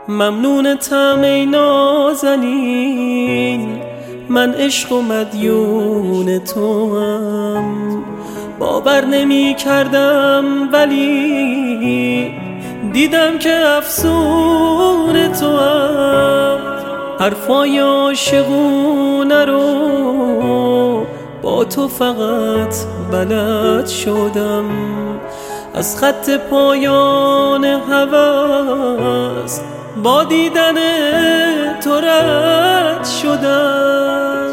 ممنونتم ای نازنین، من عشق و مدیون توام. باور نمی کردم ولی دیدم که افسون توام. حرفای عاشقونه رو با تو فقط بلد شدم، از خط پایان هوس با دیدن تو رد شدم.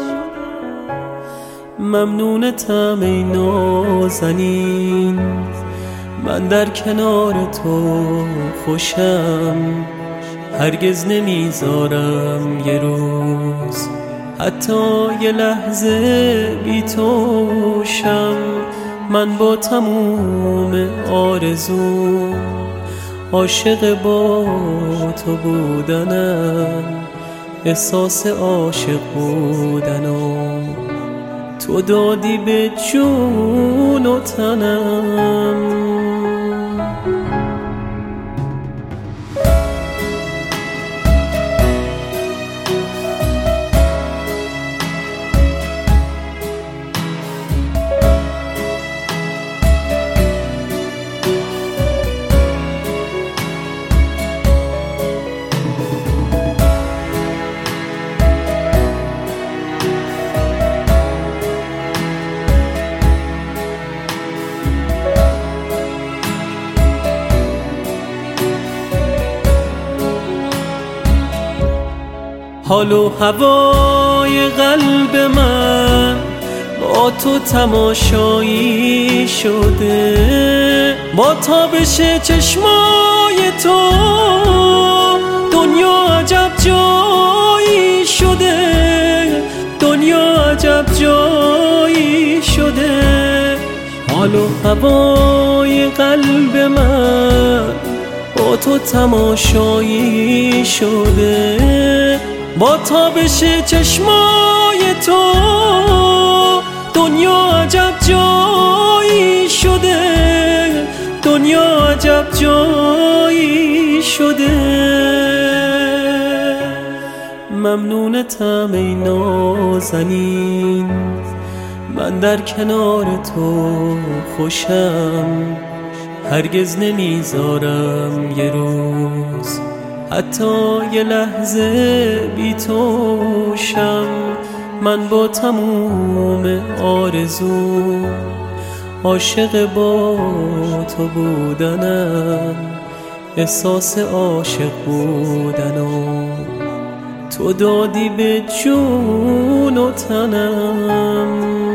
ممنونتم ای نازنین، من در کنار تو خوشم. هرگز نمیذارم یه روز حتی یه لحظه بی تو شم. من با تموم آرزو عاشق با تو بودنم، احساس عاشق بودنم تو دادی به جون و تنم. حال و هوای قلب من با تو تماشایی شده، با تابش چشمای تو دنیا عجب جایی شده، دنیا عجب جایی شده. حال و هوای قلب من با تو تماشایی شده، با تابش چشمای تو دنیا عجب جایی شده، دنیا عجب جایی شده. ممنونتم ای نازنین، من در کنار تو خوشم. هرگز نمیذارم یه روز حتی یه لحظه بی تو شم. من با تموم آرزو عاشق با تو بودنم، احساس عاشق بودنم تو دادی به جون و تنم.